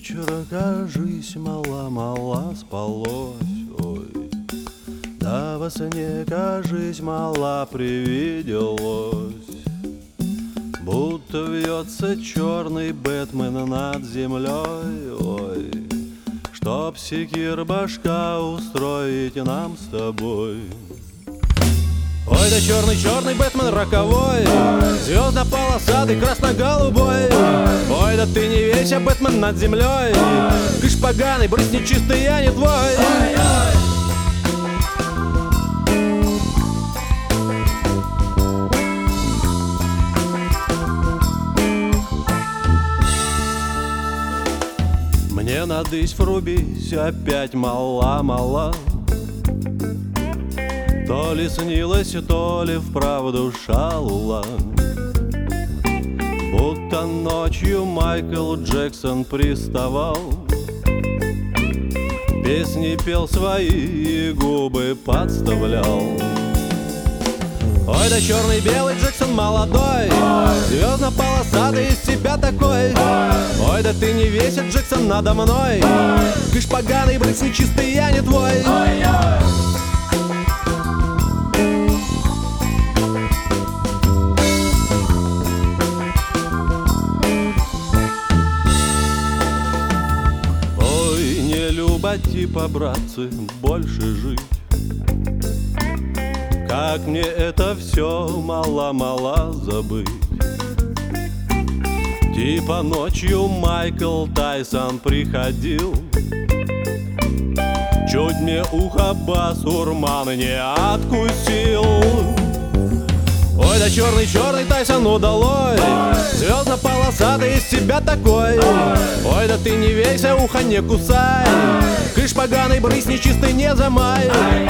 вечера, кажись, мало-мало спалось, ой. Да во сне, кажись, мало привиделось, будто вьется черный Бэтмен над землей, ой. Чтоб секир башка устроить нам с тобой. Ой, да черный-черный Бэтмен роковой, звездно-полосатый, красно-голубой. Ой, да ты не вейся, Бэтмен над землей, кыш поганый, брысь нечистый, я не твой. Мне надысь врубись, опять мала-мала. То ли снилось, то ли вправду шалла, будто ночью Майкл Джексон приставал, песни пел свои и губы подставлял. Ой, да черный-белый Джексон молодой, звездно-полосатый из себя такой. Ой, да ты не вейся, Джексон, надо мной, кыш поганый, брысь нечистый, я не твой. Ой, не люба типа, братцы, больше жить. Как мне это все мало-мало забыть. Типа ночью Майкл Тайсон приходил, чуть мне ухо басурман не откусил. Ой, да черный-черный Тайсон удалой, звездно-полосатый из себя такой. Ой, да ты не вейся, ухо не кусай, кыш поганый, брысь нечистый, не замай.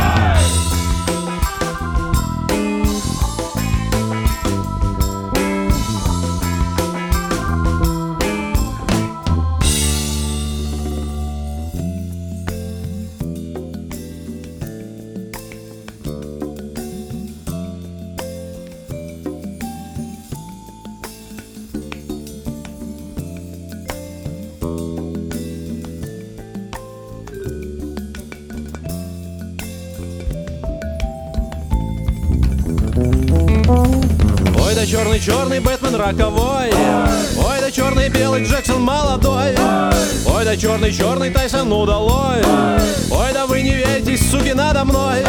Ой, да черный-черный Бэтмен роковой, ой, да черный-белый Джексон молодой. Ой, да черный-черный Тайсон удалой, ой, да вы не верьтесь, суки, надо мной.